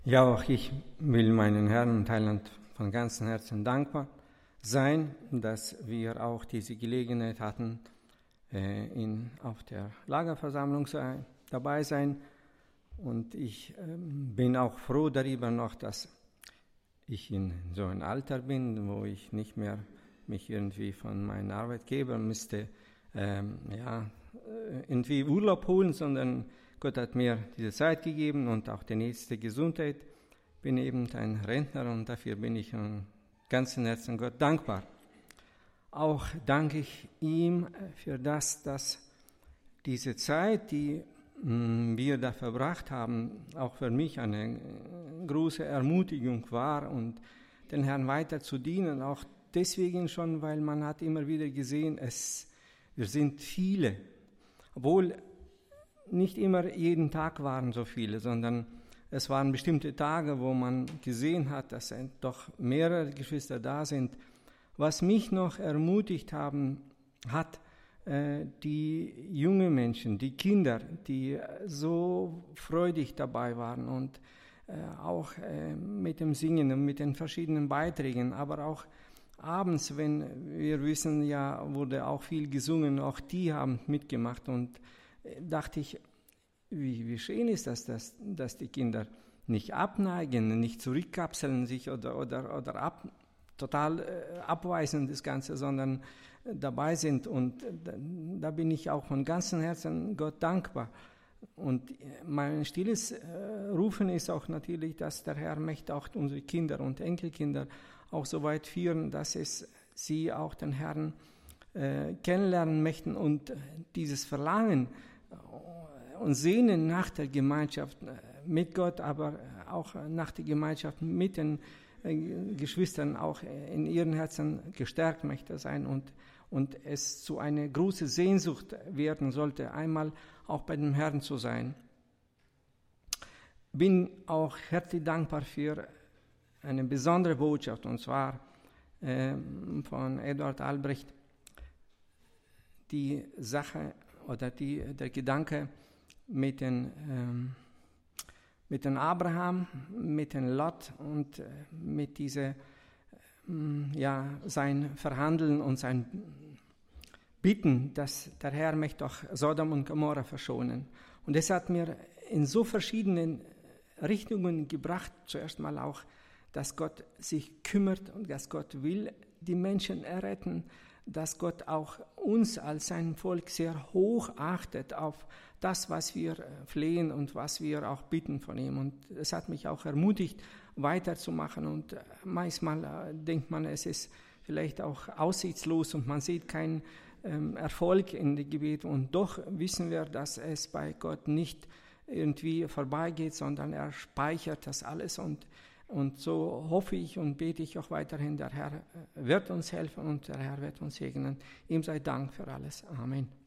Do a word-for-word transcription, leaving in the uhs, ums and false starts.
Ja, auch ich will meinen Herrn und Heiland von ganzem Herzen dankbar sein, dass wir auch diese Gelegenheit hatten, äh, in, auf der Lagerversammlung sein, dabei sein. Und ich ähm, bin auch froh darüber noch, dass ich in so einem Alter bin, wo ich nicht mehr mich irgendwie von meinem Arbeitgeber müsste ähm, ja, irgendwie Urlaub holen, sondern Gott hat mir diese Zeit gegeben und auch die nächste Gesundheit. Ich bin eben ein Rentner und dafür bin ich von ganzem Herzen Gott dankbar. Auch danke ich ihm für das, dass diese Zeit, die mh, wir da verbracht haben, auch für mich eine große Ermutigung war und den Herrn weiter zu dienen, auch deswegen schon, weil man hat immer wieder gesehen, es, wir sind viele, obwohl nicht immer jeden Tag waren so viele, sondern es waren bestimmte Tage, wo man gesehen hat, dass doch mehrere Geschwister da sind. Was mich noch ermutigt haben, hat, äh, die jungen Menschen, die Kinder, die so freudig dabei waren und äh, auch äh, mit dem Singen und mit den verschiedenen Beiträgen, aber auch abends, wenn wir wissen, ja, wurde auch viel gesungen, auch die haben mitgemacht und dachte ich, wie, wie schön ist das, dass, dass die Kinder nicht abneigen, nicht zurückkapseln sich oder, oder, oder ab, total äh, abweisen das Ganze, sondern dabei sind. Und da, da bin ich auch von ganzem Herzen Gott dankbar. Und mein stilles äh, Rufen ist auch natürlich, dass der Herr möchte auch unsere Kinder und Enkelkinder auch so weit führen, dass es sie auch den Herrn äh, kennenlernen möchten und dieses Verlangen und Sehnen nach der Gemeinschaft mit Gott, aber auch nach der Gemeinschaft mit den Geschwistern auch in ihren Herzen gestärkt möchte sein und, und es zu einer großen Sehnsucht werden sollte, einmal auch bei dem Herrn zu sein. Bin auch herzlich dankbar für eine besondere Botschaft, und zwar äh, von Eduard Albrecht, die Sache oder die, der Gedanke mit den, ähm, mit den Abraham, mit den Lot und äh, mit diese, ähm, ja, sein Verhandeln und sein Bitten, dass der Herr möchte auch Sodom und Gomorra verschonen. Und es hat mir in so verschiedenen Richtungen gebracht, zuerst mal auch, dass Gott sich kümmert und dass Gott will die Menschen erretten, dass Gott auch uns als sein Volk sehr hoch achtet auf das, was wir flehen und was wir auch bitten von ihm. Und es hat mich auch ermutigt, weiterzumachen. Und manchmal denkt man, es ist vielleicht auch aussichtslos und man sieht keinen ähm, Erfolg in dem Gebet. Und doch wissen wir, dass es bei Gott nicht irgendwie vorbeigeht, sondern er speichert das alles. Und Und so hoffe ich und bete ich auch weiterhin, der Herr wird uns helfen und der Herr wird uns segnen. Ihm sei Dank für alles. Amen.